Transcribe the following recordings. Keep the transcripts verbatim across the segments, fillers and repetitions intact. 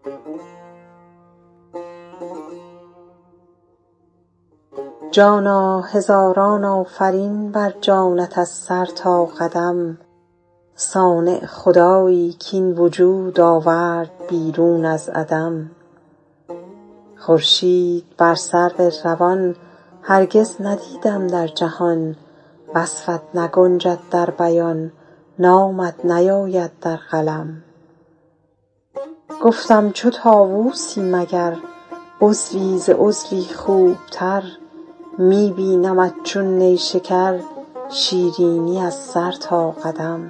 جانا هزاران آفرین بر جانت از سر تا قدم، صانع خدایی کاین وجود آورد بیرون از عدم. خورشید بر سرو روان هرگز ندیدم در جهان، وصفت نگنجد در بیان، نامت نیاید در قلم. گفتم چو طاووسی مگر عضوی ز عضوی خوبتر، می بینمت چون نیشکر شیرینی از سر تا قدم.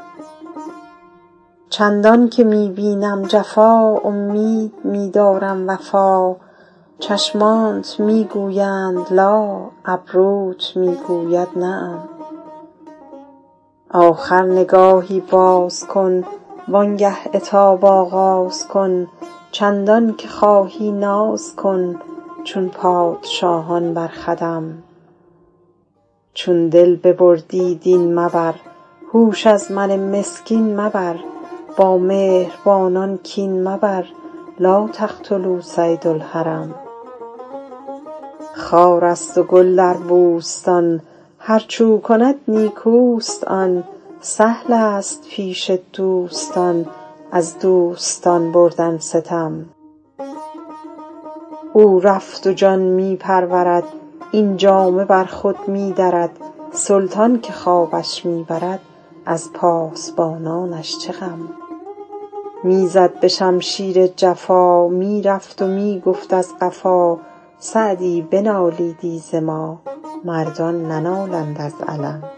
چندان که می بینم جفا امید می دارم وفا، چشمانت می گویند لا ابروت می گوید نعم. آخر نگاهی باز کن وانگه عتاب آغاز کن، چندان که خواهی ناز کن چون پادشاهان بر خدم. چون دل ببردی دین مبر هوش از من مسکین مبر، با مهربانان کین مبر لا تقتلوا صید الحرم. خار است و گل در بوستان هر چ او کند نیکوست آن، سهل است پیش دوستان از دوستان بردن ستم. او رفت و جان می پرورد این جامه بر خود می درد، سلطان که خوابش می برد از پاسبانانش چه غم. می زد به شمشیر جفا می رفت و می گفت از قفا، سعدی بنالیدی ز ما مردان ننالند از الم.